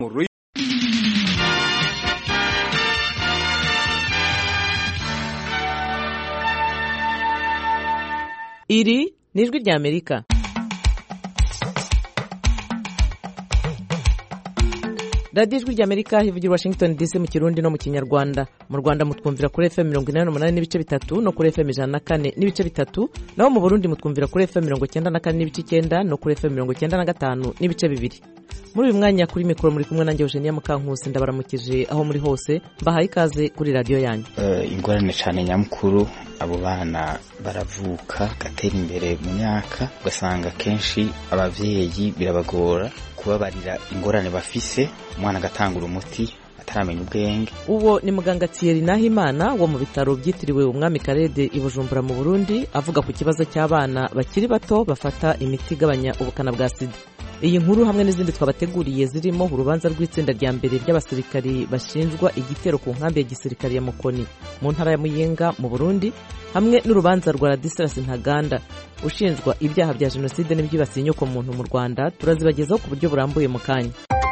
Iri ni ijwi rya Amerika. radiyo ijwi rya Amerika ivugira Washington DC mu Kirundi no mu Kinyarwanda. Mu Rwanda mutwumvira kuri FM 88 n'ibice bitatu no kuri FM 104 n'ibice bitatu, naho mu Burundi mutwumvira kuri FM 94 n'ibice 9 no kuri FM 95 n'ibice bibiri. Muri uyu mwanya kuri mikoro muri kumwe nanjye Eugenia Mukankusi, ndabaramukije aho muri hose, mbahaye ikaze kuri radiyo yanyu. Ingorane cyane nyamukuru, abo bana baravuka gatera imbere mu myaka, ugasanga kenshi abavyeyi birabagora kubabarira ingorane bafise, umwana agatangura umuti ataramenya ubwenge. Uwo ni muganga Thierry Nahimana wo mu bitaro byitiriwe Umwami Karede i Bujumbura mu Burundi, avuga ku kibazo cy'abana bakiri bato bafata imiti igabanya ubukana bwa sida. Iyi nkuru hamwe n'izindi twabateguriye zirimo urubanza rw'itsinda rya mbere ry'abasirikari bashinjwa igitero ku nkambi ya gisirikari ya Mukoni mu ntara ya Muyinga mu Burundi, hamwe n'urubanza rwa Ladislas Ntaganda ushinjwa ibyaha bya jenoside n'ibyibasiye inyoko muntu mu Rwanda, turazibagezaho ku buryo burambuye mu kanya.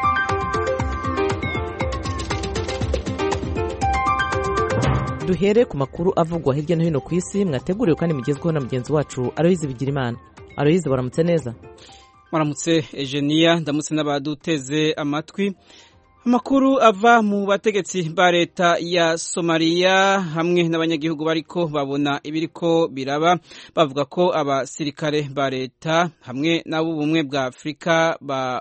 Duhere ku makuru avugwa hirya no hino ku isi, mwateguriwe kandi mugezweho na mugenzi wacu Aloyize Bigirimana. Aloyize, waramutse neza? Maramutse Eugenia, ndamutse n'abaduteze amatwi. Amakuru ava mu bategetsi ba leta ya Somalia hamwe n'abanyagihugu bariko babona ibiriko biraba, bavuga ko abasirikare ba leta hamwe n'ab'ubumwe bwa Afrika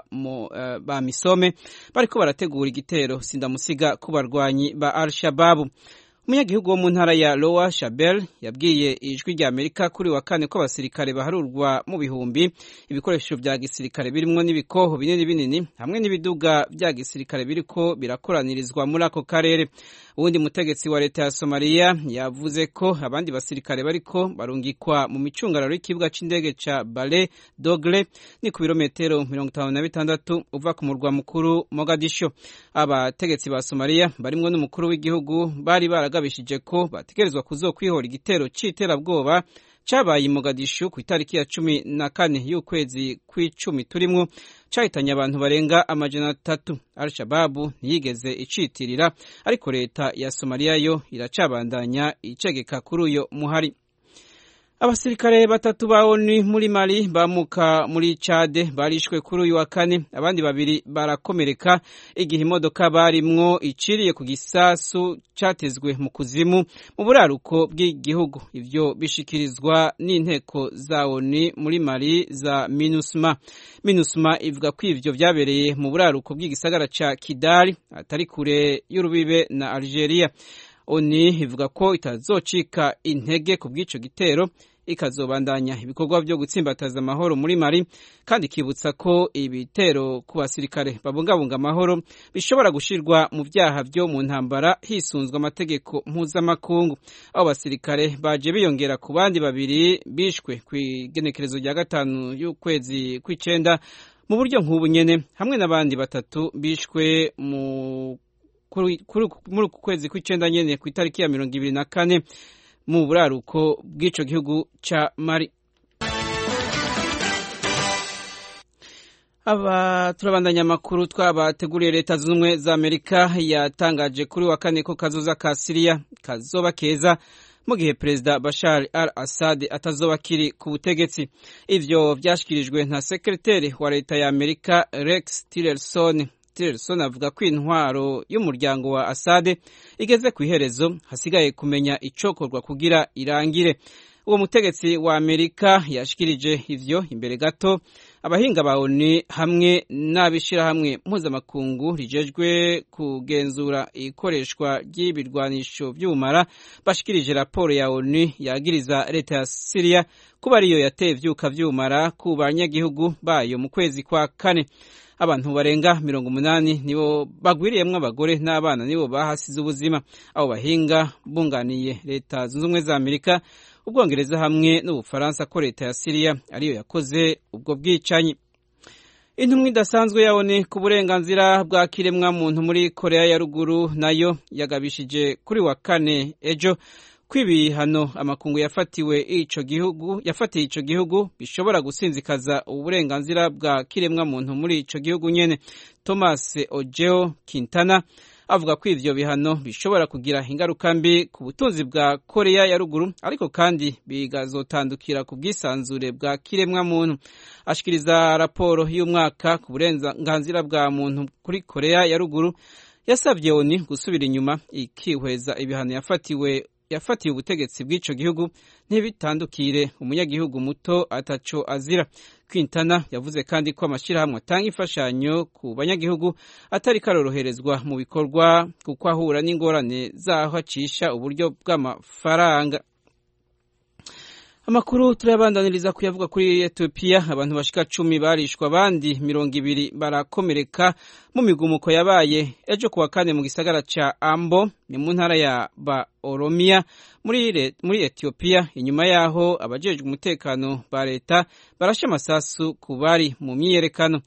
ba Misome bariko barategura igitero sindamusiga ku barwanyi ba Al-Shabaab. Umunyagihugu wo mu ntara ya Lower Shabelle yabwiye ijwi rya Amerika kuri wa kane ko abasirikare baharurwa mu bihumbi, ibikoresho vya gisirikare birimwo n'ibikoho binini binini hamwe n'ibiduga vya gisirikare biriko birakoranirizwa muri ako karere. Uwundi mutegetsi wa leta ya Somalia yavuze ko abandi basirikare bariko barungikwa mu micungararo y'ikibuga c'indege ca Bale Dogle ni ku birometero 56 uva ku murwa mukuru Mogadisho. Abategetsi ba Somalia barimwo n'umukuru w'igihugu bari baragabishije ko bategerezwa kuzokwihora igitero c'iterabwoba cabaye i Mogadishu ku itariki ya 14 y'ukwezi kw'icumi turimwo, cahitanye abantu barenga 300. Al-Shabaab ntiyigeze icitirira, ariko leta ya Somalia yo iracabandanya icegeka kuri uyo muhari. Abasirikare batatu ba ONU muri Mali bamuka muri Chad barishwe kuri uyu wa kane, abandi babiri barakomereka igihe imodoka barimwo iciriye ku gisasu catezwe mu kuzimu mu buraruko bw'igihugu. Ivyo bishikirizwa n'inteko za ONU muri Mali za MINUSMA. MINUSMA ivuga ko ivyo vyabereye mu buraruko bw'igisagara ca Kidal atari kure y'urubibe na Algeria. ONU ivuga ko itazocika intege ku bw'ico gitero, ikazobandanya ibikorwa byo gutsimbataza amahoro muri Mali, kandi ikibutsa ko ibitero ku basirikare babungabunga amahoro bishobora gushirwa mu vyaha vyo mu ntambara hisunzwe amategeko mpuzamakungu. Abo basirikare baje biyongera ku bandi babiri bishwe kw'igenekerezo rya 5 y'ukwezi kw'icenda mu buryo nk'ubu nyene, hamwe n'abandi batatu bishwe muri uku kwezi kw'icenda nyene ku itariki ya 24 mu buraruko bw'ico gihugu ca Mali. Turabandanya amakuru twabateguriye. Leta z'ubumwe za Amerika yatangaje kuri wa kane ko kazoza ka Syria kazoba keza mu gihe Perezida Bashar al-Assad atazoba kiri ku butegetsi. Ivyo vyashikirijwe na sekreteri wa leta ya Amerika Rex Tillerson avuga ko intwaro y'umuryango wa Assad igeze ku iherezo, hasigaye kumenya icokorwa kugira irangire. Uwo mutegetsi wa Amerika yashikirije ivyo imbere gato abahinga ba ONU hamwe n'abishirahamwe mpuzamakungu rijejwe kugenzura ikoreshwa ry'ibirwanisho vy'ubumara bashikirije raporo ya ONU yagiriza leta ya Syria kuba ariyo yateye ivyuka vy'ubumara ku banyagihugu bayo mu kwezi kwa kane. Abantu barenga 80 nibo bagwiriyemwo abagore n'abana nibo bahasize ubuzima. Abo bahinga bunganiye leta zunze ubumwe za Amerika, Ubwongereza hamwe n'Ubufaransa ko leta ya Syria ariyo yakoze ubwo bwicanyi. Intumwa idasanzwe ya ONU ku burenganzira bwa kiremwa muntu muri Korea ya Ruguru nayo yagabishije kuri wa kane ejo kw'ibihano amakungu yafatiye ico gihugu bishobora gusinzikaza uburenganzira bwa kiremwa muntu muri ico gihugu nyene. Thomas Ojeo Quintana avuga ko ivyo bihano bishobora kugira ingaruka mbi ku butunzi bwa Korea ya ruguru, ariko kandi bigazotandukira ku bwisanzure bwa kiremwa muntu. Ashikiriza raporo y'umwaka ku burenganzira bwa muntu kuri Korea ya ruguru, yasavye ONU gusubira inyuma ikihweza ibihano yafatiye ubutegetsi bw'ico gihugu ntibitandukire umunyagihugu muto ataco azira. Quintana yavuze kandi ko amashirahamwe atanga imfashanyo ku banyagihugu atari karoroherezwa mu bikorwa kuko ahura n'ingorane zaho acisha uburyo bw'amafaranga. Amakuru turabandaniriza kuyavuga kuri Ethiopia. Abantu bashika 10 barishwa, abandi 200 barakomereka mu migumuko yabaye ejo kuwa kane mu gisagara ca Ambo ni mu ntara ya Oromia muri Ethiopia, inyuma yaho abajejwe umutekano ba leta barashe amasasu ku bari mu myiyerekano.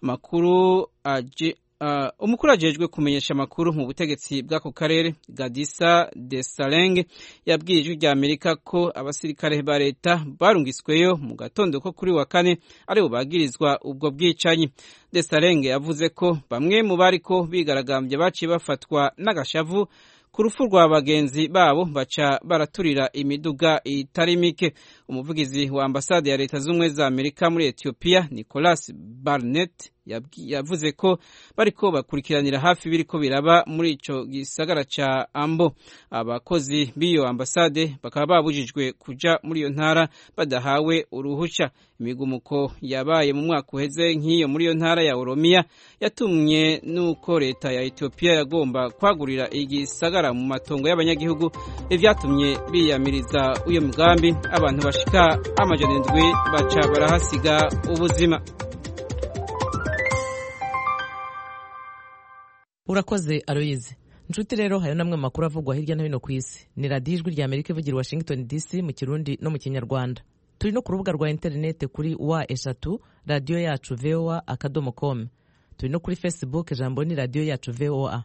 Umukuru ajejwe kumenyesha amakuru mu butegetsi bw'ako karere, Gadisa Desaleng, yabwiye ijwi rya Amerika ko abasirikare ba leta barungisweyo mu gatondo ko kuri wa kane aribo bagirizwa ubwo bwicanyi. Desaleng yavuze ko bamwe mu bariko bigaragambye baciye bafatwa n'agashavu ku rupfu rwa bagenzi babo baca baraturira imiduga itari mike. Umuvugizi wa ambasade ya leta z'ubumwe za Amerika muri Ethiopia, Nicholas Barnett, yavuze ko bariko bakurikiranira hafi biriko biraba muri ico gisagara ca Ambo. Abakozi b'iyo ambasade bakaba babujijwe kuja muri iyo ntara badahawe uruhusha. Imigumuko yabaye mu mwaka uheze nk'iyo muri iyo ntara ya Oromia yatumye nuko leta ya Ethiopia yagomba kwagurira igisagara mu matongo y'abanyagihugu, ivyatumye biyamiriza uyo mugambi. Abantu bashika 700 baca barahasiga ubuzima. Urakoze Aloyize. Nshuti rero hari namwe makuru avugwa hirya no hino ku isi. Ni Radio Ijwi rya Amerika ivugira Washington DC mu Kirundi no mu Kinyarwanda. Turi no ku rubuga rwa internet kuri wa3 yacu voa.com. Turi no kuri Facebook, jambo ni radio yacu VOA.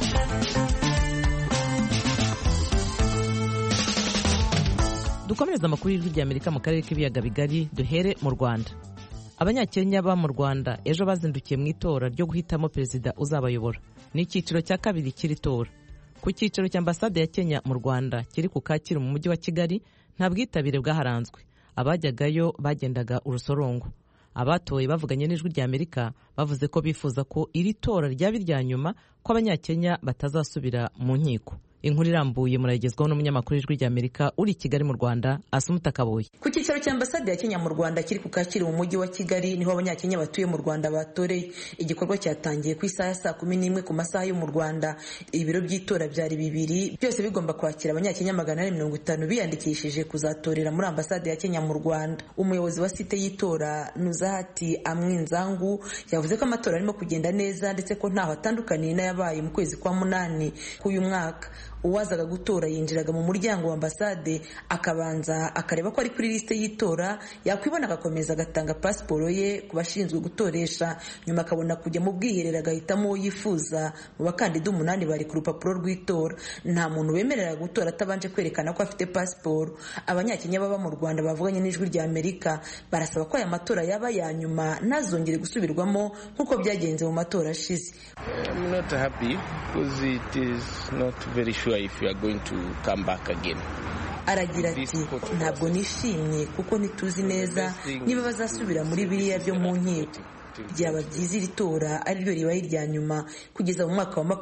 Dukomereza amakuru y'Ijwi rya Amerika mu karere k'ibiyaga bigari, duhere mu Rwanda. Abanyakenya ba mu Rwanda ejo bazindukiye mu itora ryo guhitamo perezida uzabayobora. Ni icyiciro cya kabiri kiri tora. Ku cyiciro cya ambasade ya Kenya mu Rwanda kiri ku Kacyiru mu mujyi wa Kigali nta bwitabire bwaharanzwe. Abajyagayo bagendaga urusorongo. Abatoye bavuganye n'Ijwi rya Amerika bavuze ko bifuza ko iri tora ryaba irya nyuma, ko abanyakenya batazasubira mu nkiko. Inkuru irambuye muragezwaho n'umunyamakuru w'Ijwi rya Amerika uri Kigali mu Rwanda, Asumuta Kaboyi. Ku cyicaro cya ambasade ya Kenya mu Rwanda kiri ku Kacyiru mu mujyi wa Kigali niho abanyakenya batuye mu Rwanda batoreye. Igikorwa cyatangiye ku isaha ya 11 ku masaha yo mu Rwanda. Ibiro by'itora byari bibiri, byose bigomba kwakira abanyakenya 450 biyandikishije kuzatorera muri ambasade ya Kenya mu Rwanda. Umuyobozi wa site y'itora Nuzahati Amwinzangu yavuze ko amatora arimo kugenda neza ndetse ko ntaho atandukaniye n'ayabaye mu kwezi kwa 8 k'uyu mwaka. Uwazaga gutora yinjiraga mu muryango wa ambasade akabanza akareba ko ari kuri liste y'itora, yakwibona agakomeza agatanga pasiporo ye ku bashinzwe gutoresha, nyuma akabona kujya mu bwiherero agahitamo uwo yifuza mu bakandida 8 bari ku rupapuro rw'itora. Nta muntu wemerera gutora atabanje kwerekana ko afite pasiporo. Abanyakenya baba mu Rwanda bavuganye n'Ijwi rya Amerika barasaba ko aya matora yaba ya nyuma ntazongere gusubirwamo nk'uko byagenze mu matora ashize. I'm not happy because it is not very sure if you are going to come back again. Aragira ati ntabwo nishimye kuko ntituzi neza niba bazasubira muri biriya byo mu nkiko. Byaba byiza iri tora ari ryo ribaye irya nyuma kugeza mu mwaka wa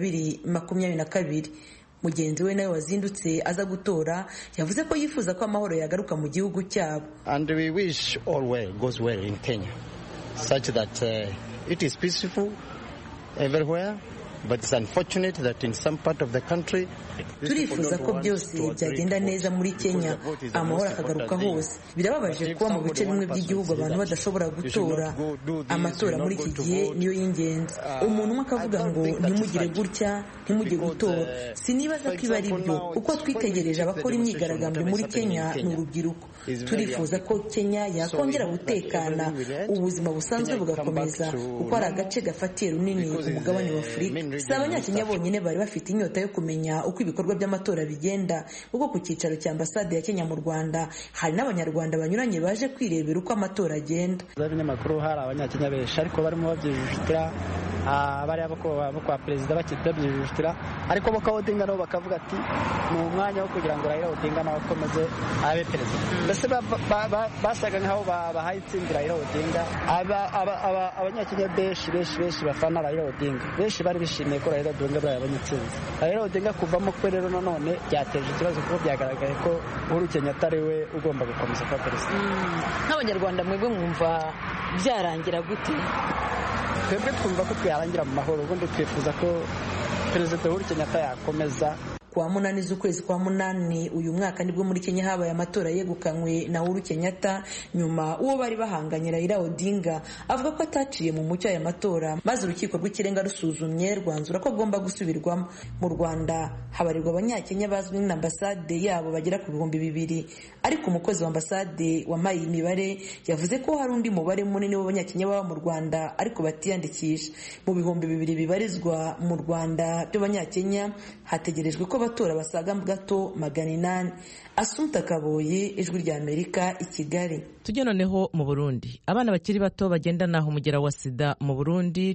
2022. Mugenzi we nawe wazindutse aza gutora yavuze ko yifuza ko amahoro yagaruka mu gihugu cyabo. And we wish all goes well in Kenya such that it is peaceful everywhere. But it's unfortunate that in some part of the country turifuza ko byose byagenda neza muri Kenya, amahoro akagaruka hose. Birababaje kuba mu bice bimwe by'igihugu abantu badashobora gutora. Amatora muri iki gihe niyo y'ingenzi. Umuntu umwe akavuga ngo ntimugire gutya, ntimujye gutora. Sinibaza ko iba ari byo, uko twitegereje abakora imyigaragambyo muri Kenya ni urubyiruko. Turifuza ko Kenya yakongera gutekana, ubuzima busanzwe bugakomeza, kuko ari agace gafatiye runini umugabane wa Afurika. si abanyakenya bonyine bari bafite inyota yo kumenya uko ibikorwa by'amatora bigenda, kuko ku cyicaro cya ambasade ya Kenya mu Rwanda hari n'abanyarwanda banyuranye baje kwirebera uko amatora agenda. Abanyamakuru hari abanyakenya benshi ariko barimo babyijujutira, bariya bo kwa perezida babyijujutira, ariko bo Odinga nabo bakavuga ati ni umwanya wo kugira ngo Raila Odinga nawe akomeze abe perezida. Mbese basaga nk'aho bahaye intsinzi Raila Odinga. Abanyakenya benshi bafana Raila Odinga, benshi bari bishimiye ko Raila Odinga yabonye intsinzi. Raila Odinga kuvamo kwe rero nanone byateje ikibazo kuko byagaragaye ko Uhuru Kenyatta ari we ugomba gukomeza kuba perezida. Nk'abanyarwanda mwebwe mwumva byarangira gute? Twebwe twumva ko byarangira mu mahoro, ubundi twifuza ko perezida Uhuru Kenyatta yakomeza. Kuwa 8 z'ukwezi kwa 8 uyu mwaka nibwo muri Kenya habaye amatora yegukanywe na Uhuru Kenyatta, nyuma uwo bari bahanganye Raila Odinga avuga ko ataciye mu mucyo aya matora, maze urukiko rw'ikirenga rusuzumye rwanzura ko agomba gusubirwamo. Mu Rwanda habarirwa abanyakenya bazwi na ambasade yabo bagera ku 2,000, ariko umukozi wa ambasade wamaye imibare yavuze ko hari undi mubare munini w'abanyakenya baba mu Rwanda ariko batiyandikisha. Mu 2,000 bibarizwa mu Rwanda by'abanyakenya hategerejwe ko abatora basaga gato 800. Asumta Kaboyi, Ijwi rya Amerika, i Kigali. Tujye noneho mu Burundi. Abana bakiri bato bagendana umugera wa sida mu Burundi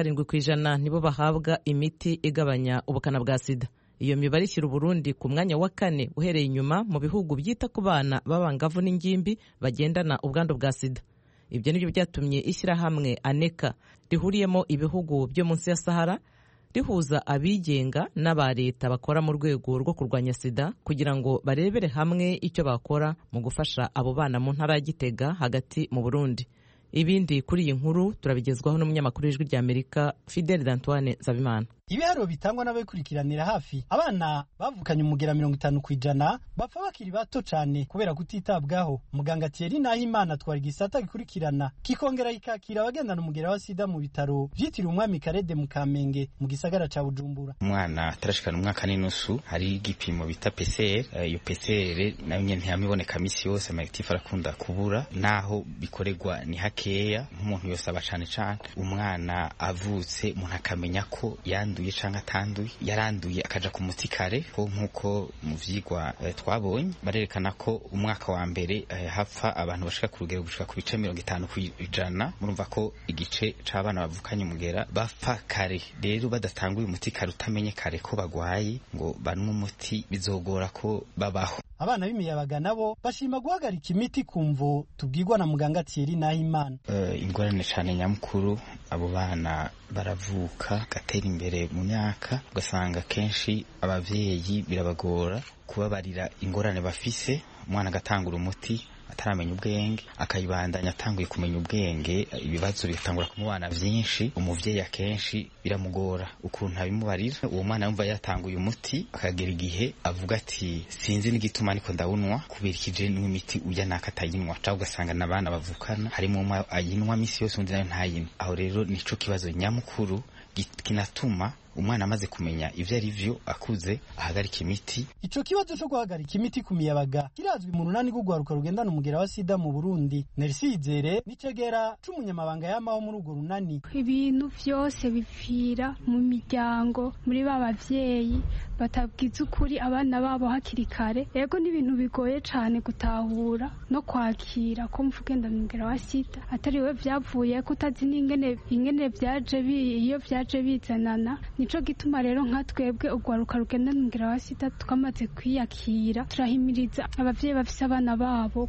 17% nibo bahabwa imiti igabanya ubukana bwa sida. Iyo mibare ishyira Burundi ku mwanya wa 4 uhereye inyuma mu bihugu byita ku bana b'abangavu n'ingimbi bagendana ubwandu bwa sida. Ibyo nibyo byatumye ishyirahamwe Aneka rihuriyemo ibihugu byo munsi ya Sahara rihuza abigenga n'aba leta bakora mu rwego rwo kurwanya sida kugira ngo barebere hamwe icyo bakora mu gufasha abo bana mu ntara ya Gitega hagati mu Burundi. Ibindi kuri iyi nkuru turabigezwaho n'umunyamakuru w'Ijwi rya Amerika Fidel Antoine Zabimana. Ibiharo bitangwa n'abakurikiranira hafi abana bavukanye umugera 50% bapfa bakiri bato cyane kubera kutitabwaho. Muganga Thierry Nahimana twari gisata gikurikirana kikongera ikakira abagendana umugera wa sida mu bitaro vyitiriwe Umwami Karede mu Kamenge mu gisagara ca Bujumbura. Umwana atarashikana umwaka n'inusu hari igipimo bita PCR. Iyo PCR nayo nyene ntiyamiboneka misi yose, amaactif arakunda kubura, naho bikoregwa ni hakeya. Nk'umuntu yose aba cane umwana avutse umuntu akamenya ko yanduye canke atanduye. Yaranduye akaja ku muti kare, ko nkuko mu vyigwa twabonye barerekana ko umwaka wa mbere hapfa abantu bashika ku rugero gushika ku bice 50%. Murumva ko igice c'abana bavukanye umugera bapfa kare. Rero badatanguye umuti kare, utamenye kare ko bagwaye ngo banwe umuti, bizogora ko babaho. Abana b'imiyabaga nabo bashima guhagarika imiti kumvo tubwirwa na muganga Thierry Nahimana. Ingorane cyane nyamukuru, abo bana baravuka gatera imbere mu myaka, ugasanga kenshi abavyeyi birabagora kubabarira ingorane bafise. Umwana agatangura umuti ataramenya ubwenge, akayibandanya atanguye kumenya ubwenge, ibibazo bitangura kumubana vyinshi. Umuvyeyi akenshi biramugora ukuntu abimubarira. Uwo mwana yumva yatanguye umuti akagera igihe avuga ati sinzi n'igituma ariko ndawunwa kubera ikije n'imiti uya nakatayinwa, cyangwa ugasanga n'abana bavukana harimo umwe ayinwa misi yose undi nayo ntayinwa. Aho rero nico kibazo nyamukuru kinatuma umwana amaze kumenya ivyo ari vyo akuze ahagarika imiti. Ico kibazo cyo guhagarika imiti ku miyabaga kirazwi mu runani rw'ugwaruka rugendana umugera wa sida mu Burundi. Nersizere nicegera c'umunyamabanga yamaho muri urwo runani. Ibintu vyose bipfira mu miryango, muri babavyeyi batabwiza ukuri abana babo hakiri kare. Yego ni ibintu bigoye cane gutahura no kwakira ko mvugendana umugera wa sida atari we vyavuye ko utazi n'ingene vyaje iyo vyaje bizanana. Nico gituma rero nka twebwe ugwaruka rugendana umugera wa sida twamaze kwiyakira, turahimiriza abavyeyi bafise abana babo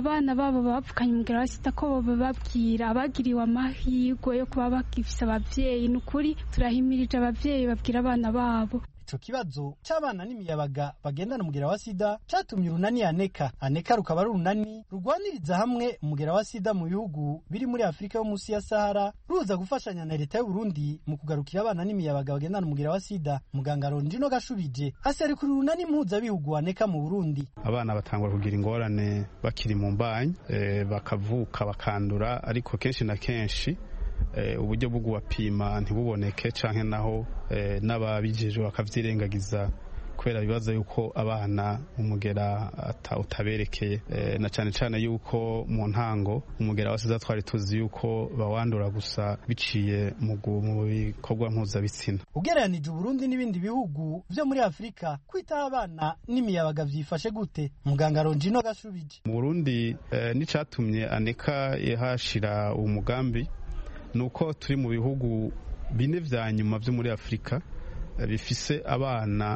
bavukanye umugera wa sida ko bababwira abagiriwe amahirwe yo kuba bagifise abavyeyi. Nukuri turahimirije abavyeyi babwira abana babo. Ico kibazo c'abana n'imiyabaga bagendana umugera wa sida catumye urunani Aneka rukaba ari urunani rugwaniriza hamwe umugera wa sida mu bihugu biri muri Afrika yo munsi ya Sahara, ruza gufashanya na leta y'u Burundi mu kugarukira abana n'imiyabaga bagendana umugera wa sida. Muganga Rondino Gashubije aseri kuri urunani mpuza bihugu Aneka mu Burundi. Abana batangwa kugira ingorane bakiri mu mbanyi, bakavuka bakandura, ariko kenshi na kenshi uburyo bwo guwapima ntibuboneke canke naho n'ababijejwe bakavyirengagiza kubera bibaza yuko abana umugera utaberekeye na cyane cyane yuko mu ntango umugera wa sida twari tuzi yuko bawandura gusa biciye mu bikorwa mpuzabitsina. Ugereranije Burundi n'ibindi bihugu byo muri Afrika, kwitaho abana n'imiyabaga byifashe gute? Muganga Ronjino Gashubije. Mu Burundi n'icatumye aneka yahashira umugambi nuko turi mu bihugu bine vya nyuma byo muri Afrika bifise abana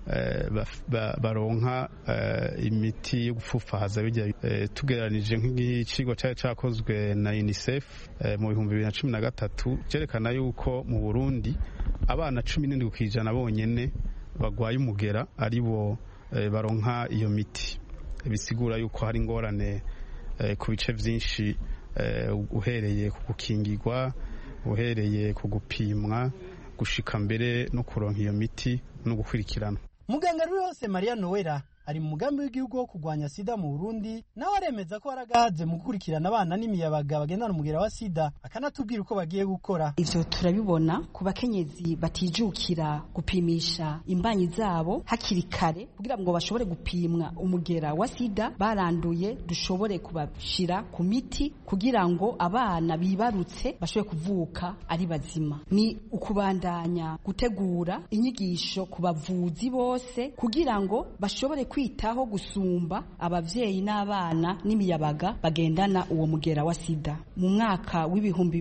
baronka imiti yo gupfufahaza bijya tugereranije nk'igiciro cyari cyakozwe na UNICEF mu 2013 cyerekana yuko mu Burundi abana 17% bonyene bagwaye umugera ari bo baronka iyo miti. Bisigura yuko hari ingorane ku bice byinshi, uhereye ku gukingirwa, uhereye ku gupimwa, gushika mbere no kuronka iyo miti no gukurikirana. Muganga Rwose Maria Noella ari mu mugambi w'igihugu wo kurwanya sida mu Burundi, nawe aremeza ko haragahaze mu gukurikirana abana n'imiyabaga bagendana umugera wa sida, akanatubwira uko bagiye gukora. Ivyo turabibona ku bakenyezi batijukira gupimisha imbanyi zabo hakiri kare kugira ngo bashobore gupimwa umugera wa sida baranduye, dushobore kubashira ku miti kugira ngo abana bibarutse bashobore kuvuka ari bazima. Ni ukubandanya gutegura inyigisho ku bavuzi bose kugira ngo bashobore kwitaho gusumba abavyeyi n'abana n'imiyabaga bagendana uwo mugera wa sida. Mu mwaka w'ibihumbi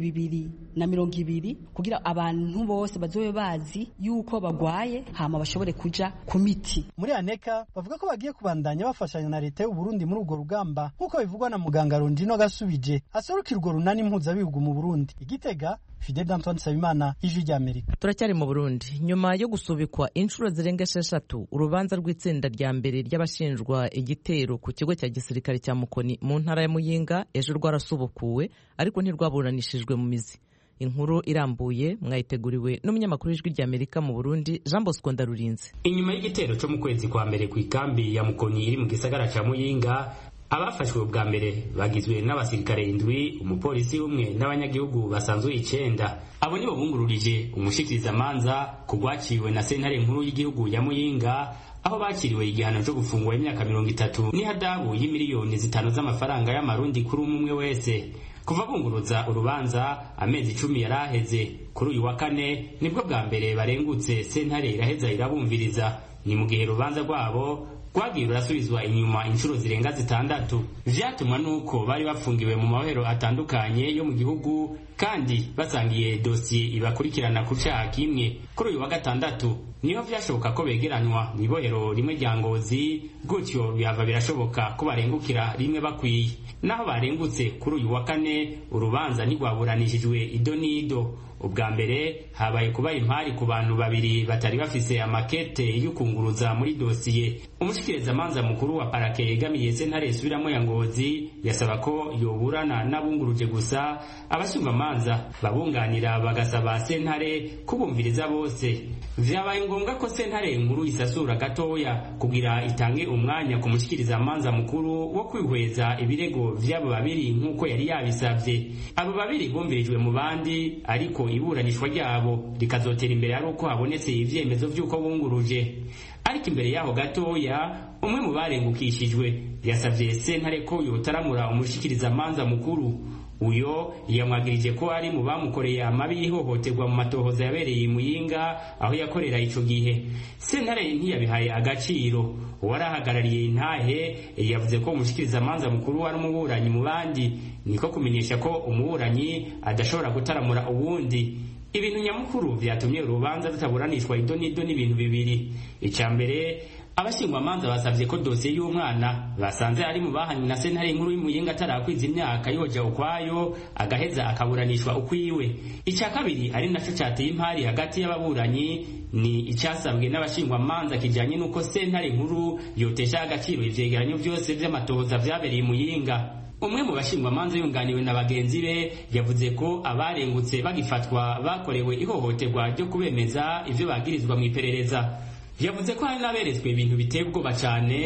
2020 kugira abantu bose bazobe bazi yuko bagwaye hama bashobore kuja ku miti. Muri Aneka bavuga ko bagiye kubandanya bafashanya na leta y'u Burundi muri urwo rugamba nkuko bivugwa na muganga Ronjino Gasubije asorukira urwo runani mpuzabihugu mu Burundi. Igitega, Fidel Antoine Sabimana, Ijwi ry'Amerika. Turacyari mu Burundi. Nyuma yo gusubikwa inshuro zirenga 6 urubanza rw'itsinda rya mbere ry'abashinjwa igitero ku kigo cya gisirikare cya Mukoni mu ntara ya Muyinga ejo rwarasubukuwe ariko ntirwaburanishijwe mu mizi. Inkuru irambuye mwayiteguriwe n'umunyamakuru w'Ijwi ry'Amerika mu Burundi Jean Bosco Ndarurinze. Inyuma y'igitero cyo mu kwezi kwa mbere ku ikambi ya Mukoni iri mu gisagara cya Muyinga, abafashwe ubwa mbere bagizwe n'abasirikare 7, umupolisi umwe n'abanyagihugu basanzwe 9. Abo nibo bungururije umushikirizamanza kugwaciwe na sentare nkuru y'igihugu ya Muyinga, aho bakiriwe igihano cyo gufungwa imyaka 30 n'ihadabu y'imiliyoni 5 z'amafaranga y'amarundi kuri umwe wese. Kuva bunguruza urubanza amezi 10 yaraheze, kuri uyu wa kane nibwo bwa mbere barengutse sentare iraheza irabumviriza. Ni mu gihe rubanza rwabo rwagiye rurasubizwa inyuma inshuro zirenga 6, vyatumwa nuko bari bafungiwe mu mahoro atandukanye yo mu gihugu kandi basangiye dosiye ibakurikirana ku cyaha kimwe. Kuri uyu wa gatandatu niho vyashoboka ko begeranywa mw'ibohero rimwe rya Ngozi, gutyo bihava birashoboka ko barengukira rimwe bakwiye. Naho barengutse kuri uyu wa kane urubanza ntigwaburanishijwe ido nido. Ubwa mbere habaye kuba impari ku bantu babiri batari bafise amakete y'ukunguruza muri dosiye. Umushikirizamanza mukuru wa parake yegamiye sentare isubiramo ya Ngozi yasaba ko yoburana n'abunguruje gusa, abashingamanza babunganira bagasaba sentare kubumviriza bose. Vyabaye ngombwa ko sentare nkuru isasura gatoya kugira itange umwanya ku mushikirizamanza mukuru wo kwihweza ibirego vy'abo babiri nk'uko yari yabisavye. Abo babiri bumvirijwe mu bandi, ariko iburanishwa ryabo rikazotera imbere ari uko habonetse ivyemezo vy'uko bunguruje. Ariko imbere yaho gatoya umwe mu barengukishijwe yasavye sentare ko yotaramura umushikirizamanza mukuru. Uyo yamwagirije ko ari mu bamukoreye amabi yihohoterwa mu matohoza yabereye Muyinga aho yakorera ico gihe. Sentare ntiyabihaye agaciro. Uwarahagarariye intahe yavuze ko umushikirizamanza mukuru ari umuburanyi mu bandi, niko kumenyesha ko umuburanyi adashobora gutaramura uwundi. Ibintu nyamukuru vyatumye urubanza rutaburanishwa ido nido n'ibintu bibiri. Icambere, abashingwamanza basavye ko dosiye y'umwana basanze ari mu bahanywe na sentare nkuru y'Imuyinga atarakwiza imyaka yoja ukwayo agaheza akaburanishwa ukwiwe. Icya kabiri ari naco cateye impari hagati y'ababuranyi ni icyasabwe n'abashingwamanza kijanye nuko sentare nkuru yotesha agaciro ivyegeranyo vyose vy'amatohoza vyabereye Muyinga. Umwe mu bashingwamanza yunganiwe na bagenzi be yavuze ko abarengutse bagifatwa bakorewe ihohoterwa ryo kubemeza ivyo bagirizwa mu iperereza. Yavuze ko hari n'aberetswe ibintu biteye ubwoba cyane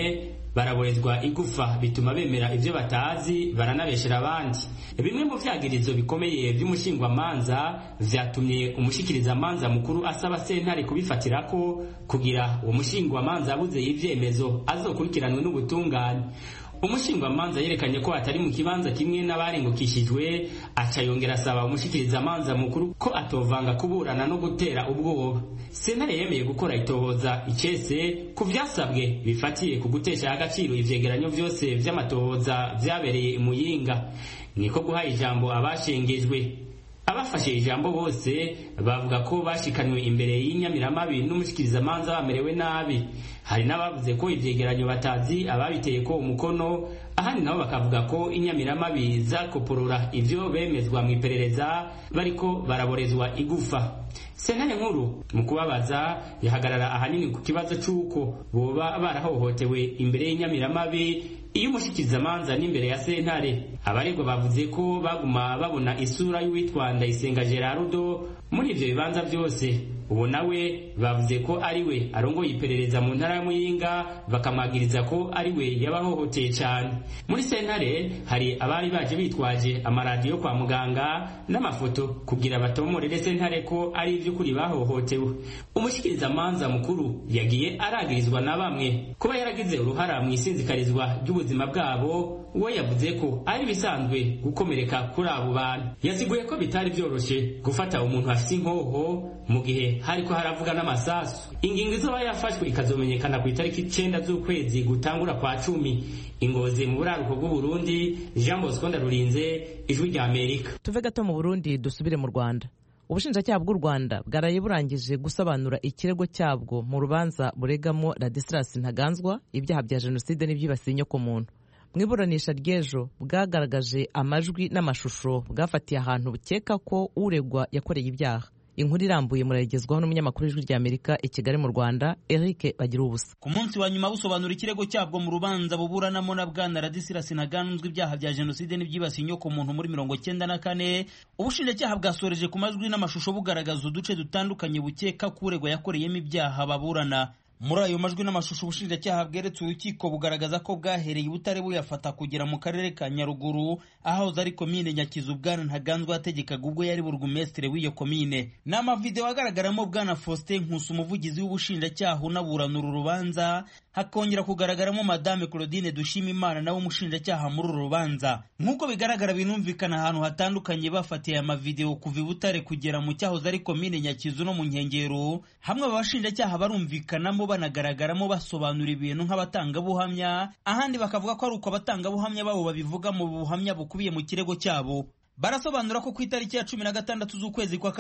baraborezwa igufa bituma bemera ivyo batazi baranabeshera abandi. Bimwe mu vyagirizo bikomeye vy'umushingwamanza vyatumye umushikirizamanza mukuru asaba sentare kubifatirako kugira uwo mushingwamanza abuze ivyemezo azokurikiranwe n'ubutungane. Umushingwamanza yerekanye ko atari mu kibanza kimwe n'abarengukishijwe, aca yongera asaba umushikirizamanza mukuru ko atovanga kuburana no gutera ubwoba. Sentare yemeye gukora itohoza icese ku vyasabwe bifatiye ku gutesha agaciro ivyegeranyo vyose vy'amatohoza vyabereye i Muyinga. Niko guha ijambo abashengejwe. Abafashe ijambo bose bavuga ko bashikanywe imbere y'inyamiramabi n'umushikirizamanza bamerewe nabi. Hari n'abavuze ko ivyegeranyo batazi ababiteye ko umukono, ahandi nabo bakavuga ko inyamiramabi zakoporora ivyo bemezwa mu iperereza bariko baraborezwa igufa. Sentare nkuru mu kubabaza yahagarara ahanini ku kibazo c'uko boba barahohotewe imbere y'inyamiramabi iyo umushikirizamanza n'imbere ya sentare. Abaregwa bavuze ko baguma babona isura y'uwitwa Ndayisenga Gerardo muri ivyo bibanza vyose. Ubu nawe bavuze ko ari we arongoye iperereza mu ntara ya Muyinga, bakamwagiriza ko ari we yabahohoteye cyane. Muri sentare hari abari baje bitwaje amaradiyo kwa muganga n'amafoto kugira batomorere sentare ko ari ivy'ukuri bahohotewe. Umushikirizamanza mukuru yagiye aragirizwa na bamwe kuba yaragize uruhara mu isinzikarizwa ry'ubuzima bwabo. Uwo yavuze ko ari bisanzwe gukomereka kuri abo bantu. Yaziguye ko bitari byoroshe gufata umuntu afite inkoho mu gihe hariko haravuga n'amasasu. Ingingo izoba yafashwe ikazomenyekana ku itariki 9 z'ukwezi gutangura kwa 10. Ingozi mu buraruko bw'u Burundi, Jean Bosco Ndarurinze, Ijwi rya Amerika. Tuve gato mu Burundi dusubire mu Rwanda. Ubushinjacyaha bw'u Rwanda bwaraye burangije gusobanura ikirego cyabwo mu rubanza buregamo Ladislas Ntaganzwa ibyaha bya jenoside n'ibyibasiye inyokomuntu. Mu iburanisha ry'ejo bwagaragaje amajwi n'amashusho bwafatiye ahantu bukeka ko uregwa yakoreye ibyaha. Inkuru irambuye murayigezwaho n'umunyamakuru w'Ijwi rya Amerika i Kigali mu Rwanda, Eric Bagirubusa. Ku munsi wa nyuma busobanura ikirego cyabwo mu rubanza buburanamo na bwana Ladislas Ntaganzwa ibyaha bya jenoside n'ibyibasiye inyokomuntu muri 1994, ubushinjacyaha bwasoreje ku majwi n'amashusho bugaragaza uduce dutandukanye bukeka ko uregwa yakoreyemo ibyaha baburana. Muri ayo majwi n'amashusho ubushinjacyaha bweretse urukiko bugaragaza ko bwahereye i Butare buyafata kugera mu karere ka Nyaruguru ahahoze ari komine Nyakizu bwana Ntaganzwa yategekaga ubwo yari burugumestre w'iyo komine. N'amavideo agaragaramo bwana Faustin Nkusi umuvugizi w'ubushinjacyaha unaburana uru rubanza, hakongera kugaragaramo madame Claudine Dushimimana nawe umushinjacyaha muri uru rubanza. Nk'uko bigaragara binumvikana ahantu hatandukanye bafatiye aya mavideo kuva i Butare kugera mu cyahoze ari komine Nyakizu no mu nkengero, hamwe abashinjacyaha barumvikanamo banagaragaramo basobanura ibintu nk'abatangabuhamya, ahandi bakavuga ko ari uko abatangabuhamya babo babivuga mu buhamya bukubiye mu kirego cyabo. Barasobanura ko ku itariki ya 16 z'ukwezi kwa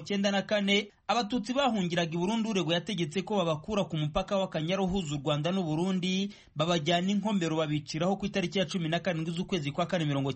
1994 abatutsi bahungiraga i Burundi uregwa yategetse ko babakura ku mupaka w'Akanyaru uhuza u Rwanda n'u Burundi babajyana inkombero babiciraho ku itariki ya 17 z'ukwezi kwa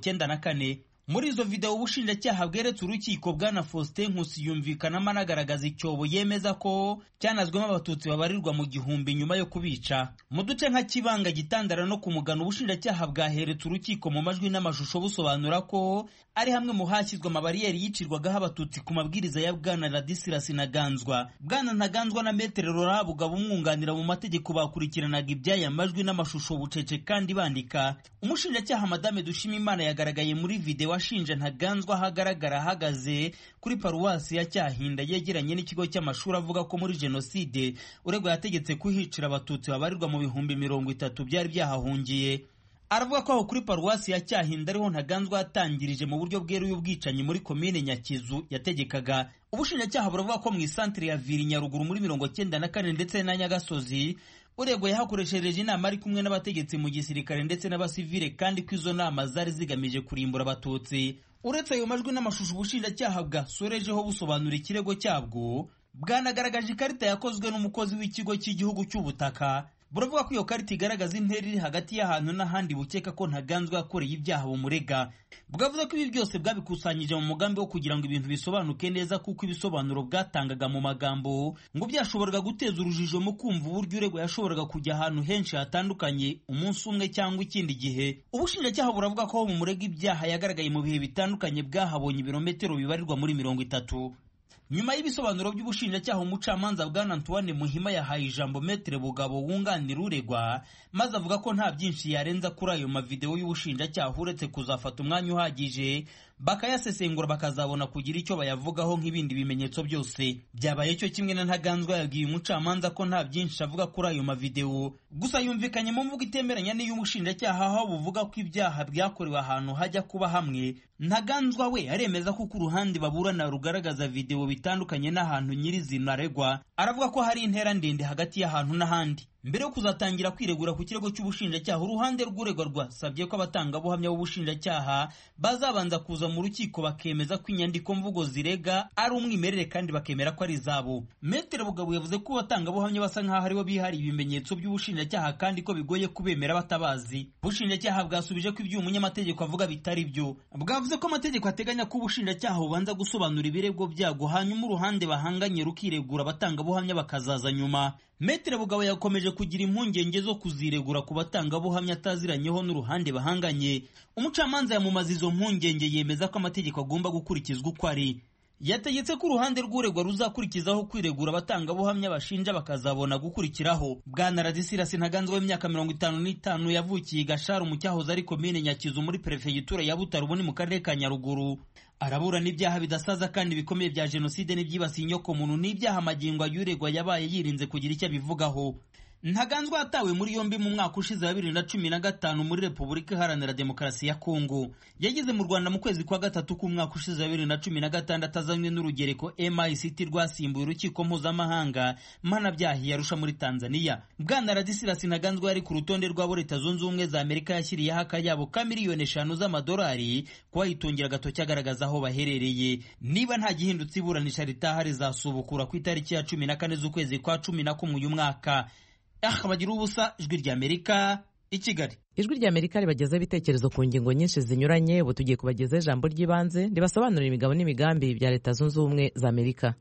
1994. Muri izo video ubushinjacyaha bweretse urukiko bwana Faustin Nkusi yumvikanamo anagaragaza icyobo yemeza ko cyanazwemo abatutsi babarirwa mu gihumbi nyuma yo kubica. Mu duce nka Kibanga, Gitandara no Kumugano ubushinjacyaha bwaheretse urukiko mu majwi n'amashusho busobanura ko ari hamwe mu hashyizwe amabariyeri yicirwagaho abatutsi ku mabwiriza ya bwana Ladislas Ntaganzwa. Bwana Ntaganzwa na Maître Laurent Bugabo umwunganira mu mategeko bakurikiranaga iby'aya majwi n'amashusho bucece kandi bandika. Umushinjacyaha madame Dushimimana yagaragaye muri video washinje Ntaganzwa hagaragara ahagaze kuri paruwasi ya Cyahinda yegeranye n'ikigo cy'amashuri avuga ko muri jenoside uregwa yategetse kuhicira abatutsi babarirwa mu bihumbi 30 byari byahahungiye. Aravuga ko aho kuri paruwasi ya Cyahinda ariho Ntaganzwa yatangirije mu buryo bweruye ubwicanyi muri komine Nyakizu yategekaga. Ubushinjacyaha buravuga ko mu isantere ya Viri Nyaruguru muri 1994 ndetse na Nyagasozi uregwa yahakoreshereje inama ari kumwe n'abategetsi mu gisirikare ndetse n'abasivile kandi ko izo nama zari zigamije kurimbura abatutsi. Uretse ayo majwi n'amashusho ubushinjacyaha bwasorejeho busobanura ikirego cyabwo, bwanagaragaje ikarita yakozwe n'umukozi w'ikigo cy'igihugu cy'ubutaka. Buravuga ko iyo karita igaragaza intera iri hagati y'ahantu n'ahandi bukeka ko Ntaganzwa yakoreye ibyaha bumurega. Bwavuze ko ibi byose bwabikusanyije mu mugambi wo kugira ngo ibintu bisobanuke neza, kuko ibisobanuro bwatangaga mu magambo ngo byashoboraga guteza urujijo mu kumva uburyo uregwa yashoboraga kujya ahantu henshi hatandukanye umunsi umwe cyangwa ikindi gihe. Ubushinjacyaha buravuga ko mu murega ibyaha yagaragaye mu bihe bitandukanye bwahabonye ibirometero bibarirwa muri 30. nyuma y'ibisobanuro by'ubushinjacyaha umucamanza bwana Antoine Muhima yahaye ijambo Maître Bugabo wunganira uregwa maze avuga ko nta byinshi yarenza kuri ayo mavideo y'ubushinjacyaha uretse kuzafata umwanya uhagije bakayasesengura bakazabona kugira icyo bayavugaho nk'ibindi bimenyetso byose. Byabaye cyo kimwe na Ntaganzwa yabwiye umucamanza ko nta byinshi avuga kuri ayo mavideo, gusa yumvikanye mu mvugo itemeranya n'iy'umushinjacyaha aho buvuga ko ibyaha byakorewe ahantu hajya kuba hamwe. Ntaganzwa we aremeza ko ku ruhande baburana rugaragaza video bitandukanye n'ahantu nyirizina aregwa, aravuga ko hari intera ndende hagati y'ahantu n'ahandi. Mbere yo kuzatangira kwiregura ku kirego cy'ubushinjacyaha, uruhande rw'uregwa rwasabye ko abatangabuhamya b'ubushinjacyaha bazabanza kuza mu rukiko bakemeza ko inyandiko mvugo zirega ari umwimerere kandi bakemera ko ari izabo. Maître Bugabo yavuze ko abatangabuhamya basa nk'aho aribo bihariye ibimenyetso by'ubushinjacyaha kandi ko bigoye kubemera batabazi. Ubushinjacyaha bwasubije ko ibyo umunyamategeko avuga bitari byo. Bwavuze ko amategeko ateganya ko ubushinjacyaha bubanza gusobanura ibirego byago hanyuma uruhande bahanganye rukiregura, abatangabuhamya bakazaza nyuma. Maître Bugabo yakomeje kugira impungenge zo kuziregura ku batangabuhamya ataziranyeho n'uruhande bahanganye. Umucamanza yamumaza izo mpungenge, yemeza ko amategeko agomba gukurikizwa uko ari. Yategetse ko uruhande rw'uregwa ruzakurikizaho kwiregura abatangabuhamya bashinja bakazabona gukurikiraho. Bwana Radisirasi Ntaganzwa w'imyaka 55 yavukiye Gasharu mu cyahoze ari komine Nyakizu muri prefegitura ya Butaro ubu ni mu karere ka Nyaruguru. Araburana ibyaha bidasaza kandi bikomeye bya jenoside n'ibyibasiye inyokomuntu n'ibyaha magingo y'uregwa yabaye yirinze kugira icyo abivugaho. Ntaganzwa yatawe muri yombi mu mwaka ushize wa 2015 muri Repubulika Iharanira Demokarasi ya Kongo. Yageze mu Rwanda mu kwezi kwa gatatu k'umwaka ushize wa 2016 azanywe n'urugereko MICT rwasimbuye urukiko mpuzamahanga mpanabyaha yarusha muri Tanzania. Bwana Radisirasi Ntaganzwa yari ku rutonde rw'abo Leta Zunze Ubumwe za Amerika yashyiriyeho akayabo ka miliyoni 5 z'amadolari kuba yitungira agatoki agaragaza aho baherereye. Niba nta gihindutse iburanisha ritaha rizasubukura ku itariki ya 14 z'ukwezi kwa 11 uyu mwaka. Bagira ubusa ijwi ry'Amerika i Kigali. Ijwi ry'Amerika ribagezaho ibitekerezo ku ngingo nyinshi zinyuranye. Ubu tugiye kubagezaho ijambo ry'ibanze ribasobanurira imigabo n'imigambi bya Leta Zunze Ubumwe za Amerika.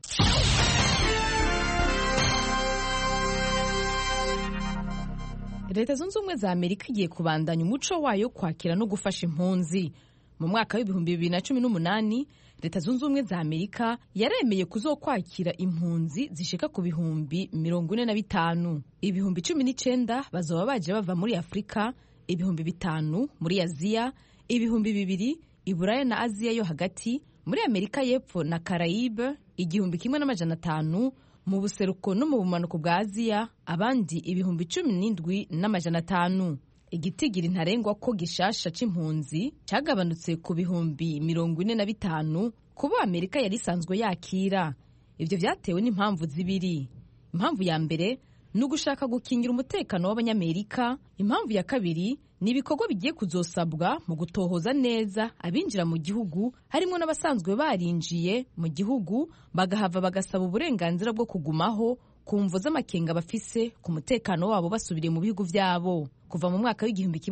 Leta Zunze Ubumwe za Amerika igiye kubandanya umuco wayo kwakira no gufasha impunzi. Mu mwaka w'ibihumbi 2018 Leta Zunze Ubumwe za Amerika yaremeye kuzokwakira impunzi zishika ku bihumbi 45. Ibihumbi 19 bazoba baje bava muri Afrika, ibihumbi 5 muri Aziya, ibihumbi 2 i Buraya na Aziya yo hagati, muri Amerika y'Epfo na Caraïbe, 1,500 mu buseruko no mu bumanuko bwa Aziya, abandi ibihumbi 17,500. Igitigiri ntarengwa ko gishasha c'impunzi cyagabanutse ku bihumbi 45 kuba Amerika yari isanzwe yakira. Ivyo vyatewe n'impamvu zibiri. Impamvu ya mbere ni ugushaka gukingira umutekano w'Abanyamerika. Impamvu ya kabiri ni ibikorwa bigiye kuzosabwa mu gutohoza neza abinjira mu gihugu, harimo n'abasanzwe barinjiye mu gihugu bagahava bagasaba uburenganzira bwo kugumaho kumvo z'amakenga bafise ku mutekano wabo basubiriye mu bihugu vyabo. Kuva mu mwaka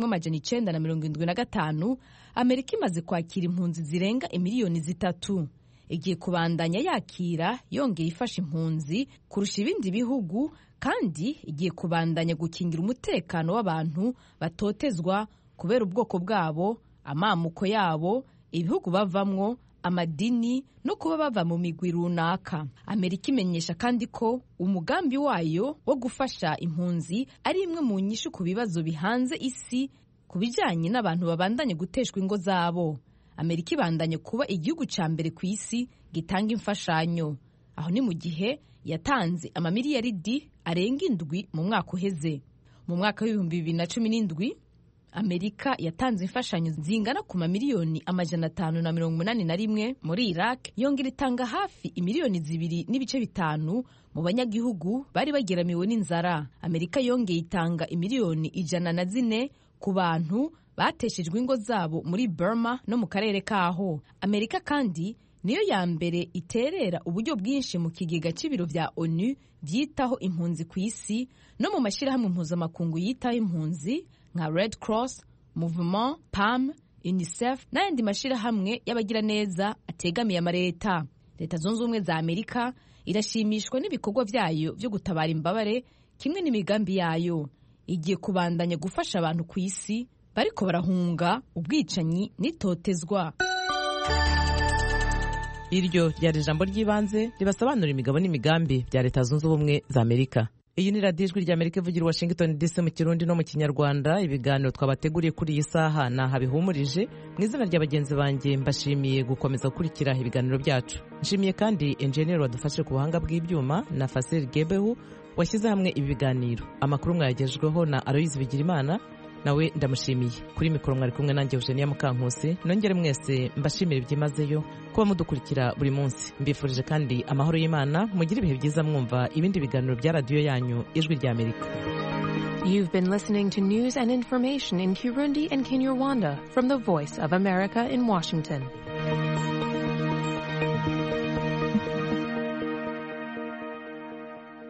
w'1975 Amerika imaze kwakira impunzi zirenga imiliyoni 3. Igiye kubandanya yakira yongera ifasha impunzi kurusha ibindi bihugu, kandi igiye kubandanya gukingira umutekano w'abantu batotezwa kubera ubwoko bwabo, amamuko yabo, ibihugu bavamwo, amadini no kuba bava mu migwi runaka. Amerika imenyesha kandi ko umugambi wayo wo gufasha impunzi ari imwe mu nyishu ku bibazo bihanze isi ku bijyanye n'abantu babandanye guteshwa ingo zabo. Amerika ibandanye kuba igihugu ca mbere ku isi gitanga imfashanyo. Aho ni mu gihe yatanze amamiliyaridi arenga 7 mu mwaka uheze. Mu mwaka w'2017 Amerika yatanze imfashanyo zingana ku mamiliyoni 581 muri Iraq, yongera itanga hafi imiliyoni 2.5 mu banyagihugu bari bageramiwe n'inzara. Amerika yongeye itanga imiliyoni 104 ku bantu bateshejwe ingo zabo muri Burma no mu karere kaho. Amerika kandi niyo ya mbere iterera uburyo bwinshi mu kigega c'ibiro vya ONU byitaho impunzi ku isi no mu mashyirahamwe mpuzamakungu yitaho impunzi nka Red Cross, Movement, PAM, UNICEF n'ayandi mashyirahamwe y'abagira neza ategamiye amareta. Leta Zunze Ubumwe za Amerika irashimishwa n'ibikorwa vyayo byo gutabara imbabare kimwe n'imigambi yayo. Igiye kubandanya gufasha abantu ku isi bariko barahunga ubwicanyi n'itotezwa. iryo ryari ijambo ry'ibanze ribasobanura imigabo n'imigambi bya Leta Zunze Ubumwe za Amerika. Iyi ni radiyo ijwi rya Amerika ivugira Washington DC mu Kirundi no mu Kinyarwanda. Ibiganiro twabateguriye kuri iyi saha naha bihumurije. Mu izina rya bagenzi banjye mbashimiye gukomeza gukurikira ibiganiro byacu. Nshimiye kandi engineer wadufashe ku buhanga bw'ibyuma na Fasil Gebehu washyize hamwe ibi biganiro. Amakuru mwayagejweho na Aloise Bigirimana, nawe ndamushimiye. Kuri mikoro mwari kumwe nanjye Eugenia Mukankusi. Nongere mwese mbashimire byimazeyo kuba mudukurikira buri munsi. Mbifurije kandi amahoro y'Imana, mugire ibihe byiza mwumva ibindi biganiro bya radiyo yanyu ijwi rya Amerika. You've been listening to news and information in Kirundi and Kinyarwanda from the Voice of America in Washington.